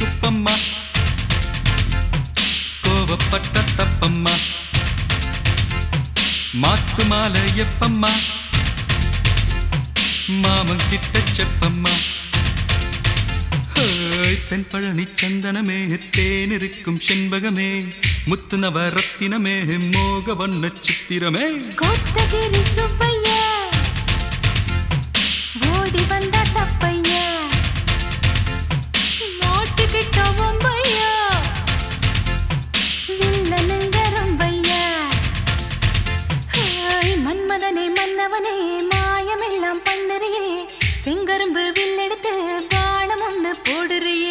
குப்பம்மா கோவப்பட்ட தப்பம்மா மாத்து மாலை எப்பம்மா மாமன் கிட்ட செப்பம்மா தென் பழனி சந்தனமே தேனிருக்கும் செண்பகமே முத்து நவரத்தினமே மோக வண்ண சித்திரமே கோத்தகிரி சுப்பையா ஓடி வந்த தப்பையா மாட்டுக்கிட்ட ஒம்பையா வில்லனுங்க ரொம்பையா மன்மதனே மன்னவனே மாயமெல்லாம் பண்ணுறியே செங்கரும்பு வில்லெடுத்து பானம் ஒண்ணு போடுறியே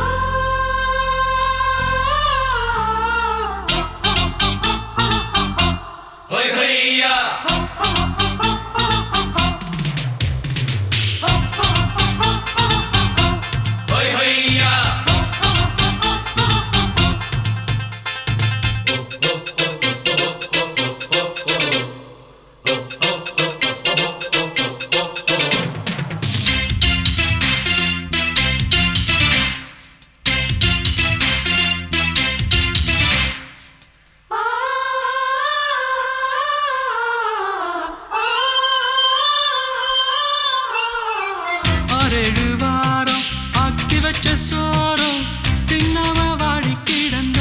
சோரம் தின்னவ வாடி கிடந்த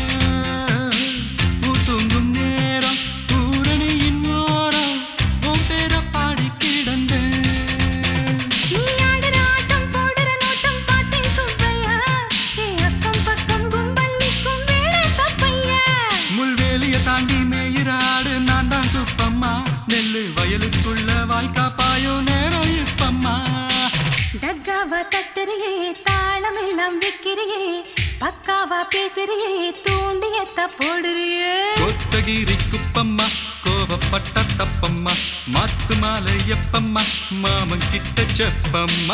ஊத்துங்கும் நேரம் பூரணியின் ஓரம் உன் பேர பாடி கிடந்த நீ ஆடுற ஆட்டம் போடுற நோட்டம் பார்த்தேன் சுப்பையா அக்கம் பக்கம் கும்பல் நிற்கும் வேலை தப்பையா முள்வேலிய தாண்டி மேயிராடு நான் தான் குப்பம்மா நெல்லு வயலுக்குள்ள வாய்க்கா பாயோ நேரம் இப்பம்மா டக்காவா தட்டுறியே தாளமெல்லாம் விக்கிறியே பக்காவா பேசுறியே தூண்டியத்த போடுறியே கோத்தகிரி குப்பம்மா கோவப்பட்ட தப்பம்மா மாத்து மாலை எப்பம்மா மாமன் கிட்ட செப்பம்மா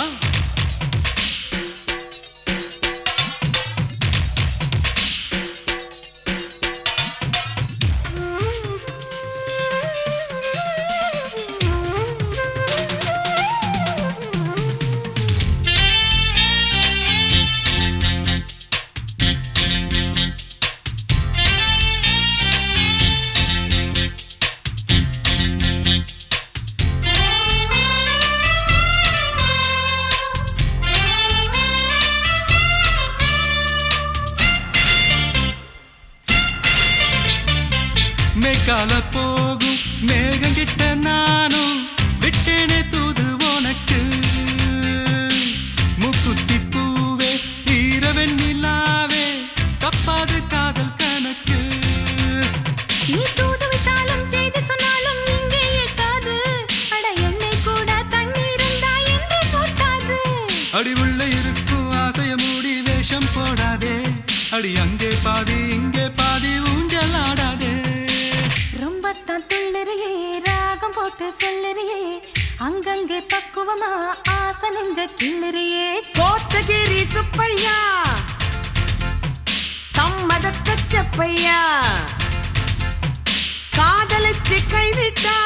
மேக்கால போகும் மேகங்கிட்ட நானும் விட்டேனே தூது உனக்கு முக்குத்தி பூவே ஈரவெண்ணிலாவே தப்பாது காதல் கணக்கு நீ தூது விட்டாலும் செய்தி சொன்னாலும் இங்கே எட்டாது அட என்னை கூட தண்ணீர் இருந்தா என்று போட்டாது அடி உள்ள இருக்கும் ஆசைய மூடி வேஷம் போடாதே அடி அங்கே பாதி இங்கே பாதி ஊஞ்சல் ஆடாதே ரொம்பத்தான் துள்ளுறியே ராகம் போட்டு சொல்லுறியே அங்கங்கே பக்குவமா ஆசனங்க கிள்ளுறியே கோத்தகிரி சுப்பையா சம்மதத்த செப்பையா காதலிச்சு கைவிட்டா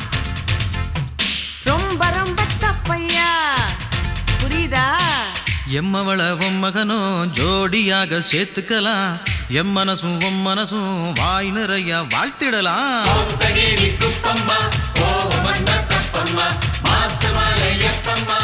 ரொம்ப ரொம்ப தப்பையா புரியுதா எம்மவள மகனும் ஜோடியாக சேர்த்துக்கலாம் எம் மனசும் வாய் நிறைய வாழ்த்திடலாம்.